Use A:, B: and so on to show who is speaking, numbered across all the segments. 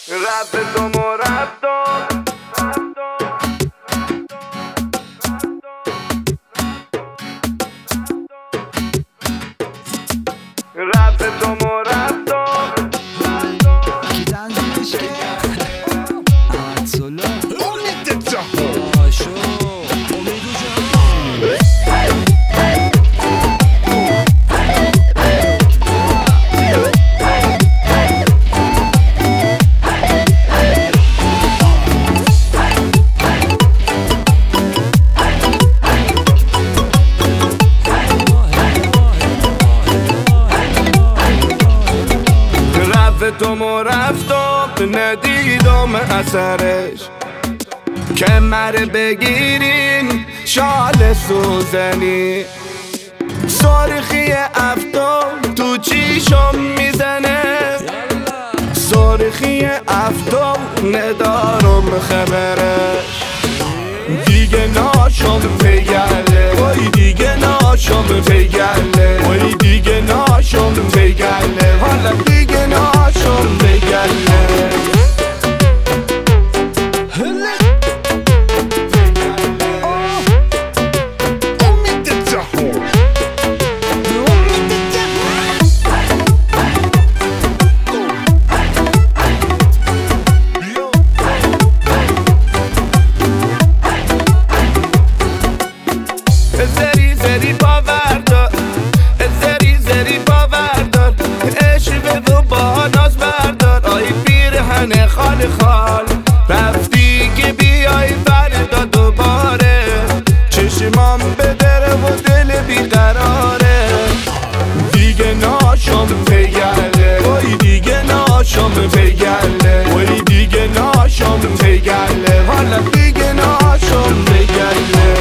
A: رفت و مرفتا رفت و مرفتا
B: کی تنظیمش کرد؟ احمد سلا
C: امید جهان
B: آشو امید جهان
A: تو مرفتم ندیدم اثرش کمر بگیرین شال سوزنی سرخی افتاب تو چیشم میزنه سرخی افتاب ندارم خبرش دیگه ناشم پیگله وای دیگه ناشم پیگله وای دیگه ناشم پیگله حالا دیگه ناشم پیگله
C: امید جهان
A: زری زری باوردار زری زری باوردار عشق و با ناز بردار آی پیرهن خال خال رفتی که بیای فردا دوباره چشمام به دره و دل بیقراره دیگه ناشم پیگله وای دیگه ناشم پیگله وای دیگه ناشم پیگله حالا دیگه ناشم پیگله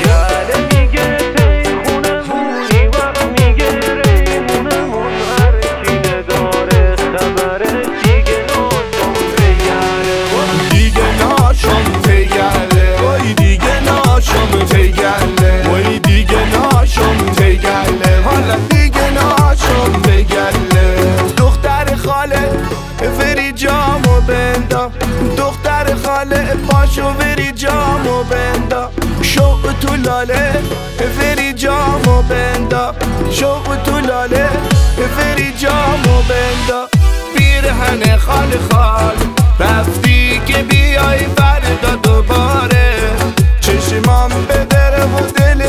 A: وای دیگه ناشم پیگله حالا دیگه ناشم پیگله دختر خاله وری جامو بندا دختر خاله پاشو وری جامو بندا شوق تو لاله وری جامو بندا شوق تو لاله وری جامو بندا پیرهن خال خال رفتی که بیای فردا دوباره چشمام به دره و دل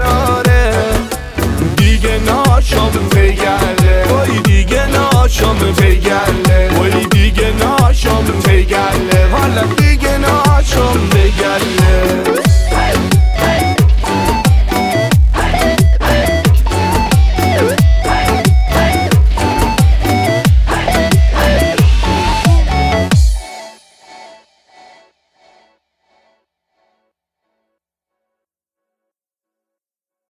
A: بیقراره دیگه ناشم پیگله وای دیگه ناشم